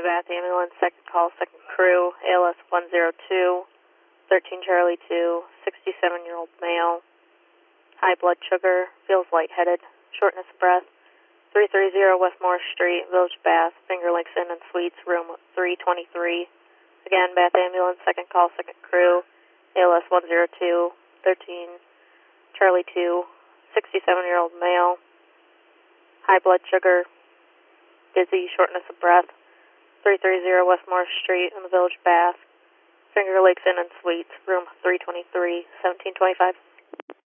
Bath Ambulance, second call, second crew, ALS 102, 13 Charlie 2, 67-year-old male, high blood sugar, feels lightheaded, shortness of breath, 330 West Morris Street, Village Bath, Finger Lakes Inn and Suites, room 323. Again, Bath Ambulance, second call, second crew, ALS 102, 13 Charlie 2, 67-year-old male, high blood sugar, dizzy, shortness of breath, 330 West Morris Street in the Village Bath, Finger Lakes Inn and Suites, room 323, 1725.